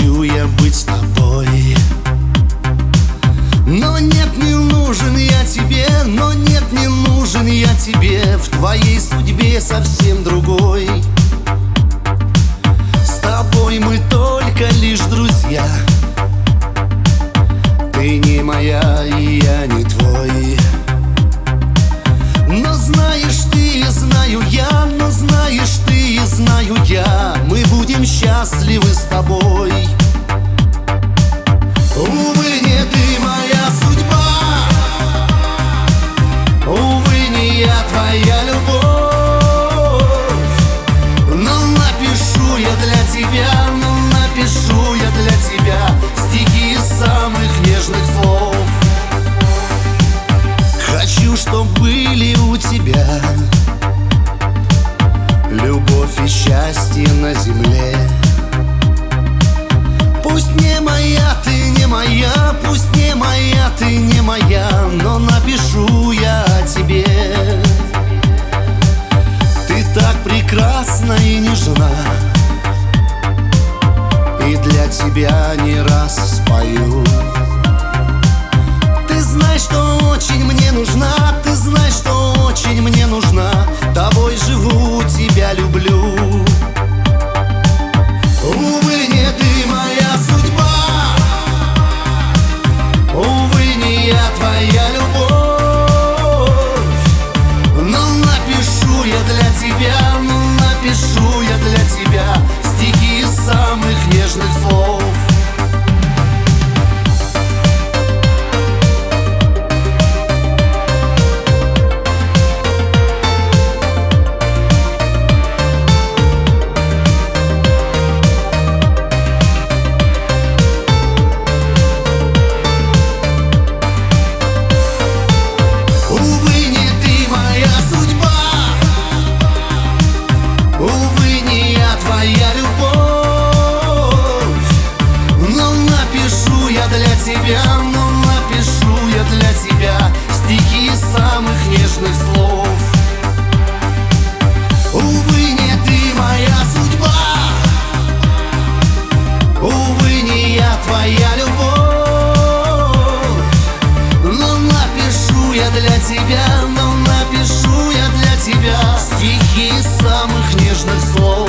хочу я быть с тобой. Но нет, не нужен я тебе, но нет, не нужен я тебе. В твоей судьбе совсем другой. С тобой мы только лишь друзья. Ты не моя, и я не твой. Но знаешь ты, знаю я, но знаешь ты, знаю я, мы будем счастливы с тобой. Увы, не ты моя судьба, увы, не я твоя любовь. Но напишу я для тебя, но напишу я для тебя стихи из самых нежных слов. Хочу, чтоб были у тебя любовь и счастье на земле. Пусть не моя, ты не моя, пусть не моя, ты не моя, но напишу я о тебе. Ты так прекрасна и нежна, и для тебя не раз спою. Ты знаешь, что очень мне нужна, ты знаешь, что очень мне нужна. Тобой живу, тебя люблю. Увы, не ты моя судьба, увы, не я твоя любовь. Но напишу я для тебя, но напишу я для тебя стихи из самых нежных слов. Увы, не я твоя любовь. Но напишу я для тебя, но напишу я для тебя стихи из самых нежных слов. Увы, не ты моя судьба, увы, не я твоя любовь. Но напишу я для тебя, но напишу я для тебя стихи из самых нежных слов.